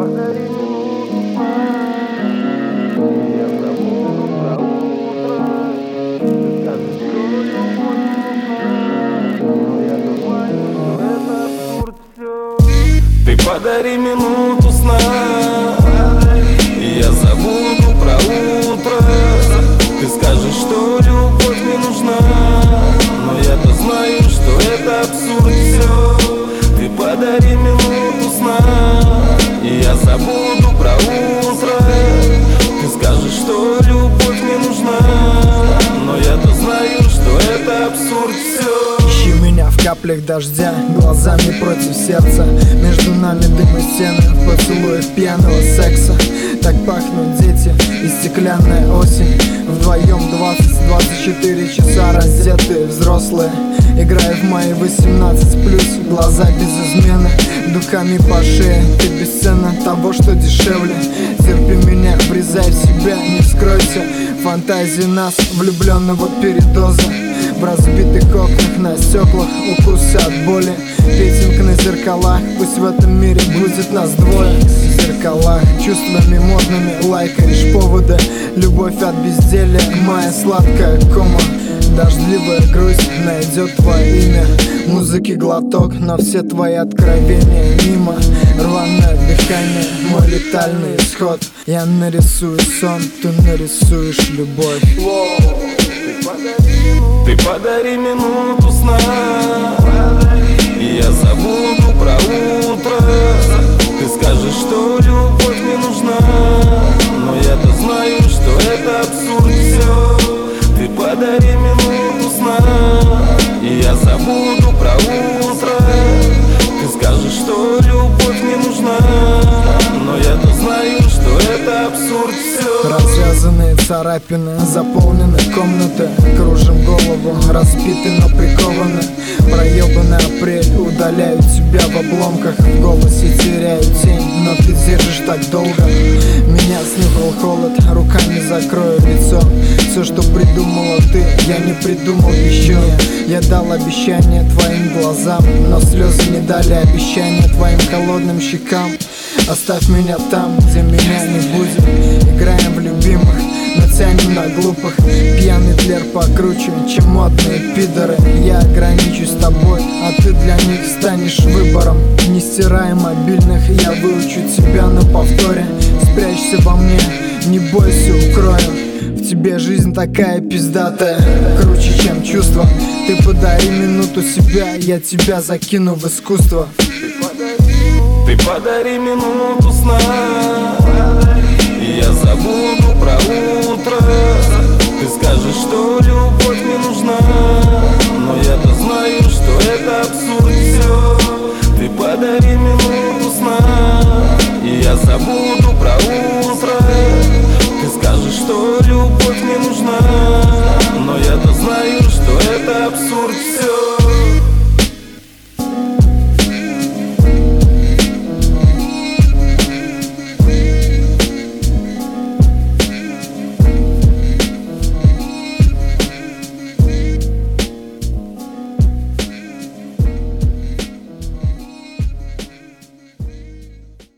подари минуту сна, я забуду про утро. Ты скажешь, что любовь не нужна, но я-то знаю, что это абсурд все. Ты подари минуту сна, я забуду про утро. Ты скажешь, что любовь не нужна, но я-то знаю, что это абсурд все. Ты подари минуту сна, я забуду про утро. Ты скажешь, что любовь не нужна, но я-то знаю, что это абсурд все. Ищи меня в каплях дождя, глазами против сердца. Между нами дым и стены, поцелуев пьяного секса. Так пахнут дети и стеклянная осень. Вдвоем 20-24 часа раздетые взрослые, играя в мои 18+, глаза без измены, духами по шее. Ты бесценна того, что дешевле. Терпи меня, врезай в себя, не вскройся. Фантазии нас, влюбленного передоза. В разбитых окнах, на стеклах, укусы от боли. Песенка на зеркалах, пусть в этом мире будет нас двое. В зеркалах, чувствами модными, лайкаешь поводы. Любовь от безделия, моя сладкая кома. Дождливая грусть найдет твое имя. Музыки глоток, но все твои откровения мимо. Рваное дыхание, мой летальный исход. Я нарисую сон, ты нарисуешь любовь. Ты подари минуту сна, я забуду про утро. Ты скажешь, что любовь не нужна, но я-то знаю, что это абсурд все. Ты подари минуту сна, я забуду про утро. Ты скажешь, что любовь не нужна, но я-то знаю, что это абсурд все. Развязанные царапины, заполнены комнаты. Кружим голову, разбиты, но прикованы. Проебанный апрель, удаляю тебя в обломках. В голосе теряю тень, но ты держишь так долго. Меня снюхал холод, руками закрою лицо. Все, что придумала ты, я не придумал еще. Я дал обещание твоим глазам, но слезы не дали обещания твоим холодным щекам. Оставь меня там, где меня не будет. Играем в любимых, но тянем на глупых. Пьяный тлер покруче, чем модные пидоры. Я ограничусь тобой, а ты для них станешь выбором. Не стирай мобильных, я выучу тебя на повторе. Спрячься во мне, не бойся, укрою. В тебе жизнь такая пиздатая, круче, чем чувства. Ты подари минуту себя, я тебя закину в искусство. Ты подари минуту сна, я забуду про утро. Ты скажешь, что любовь не нужна, но я-то знаю, что это абсурд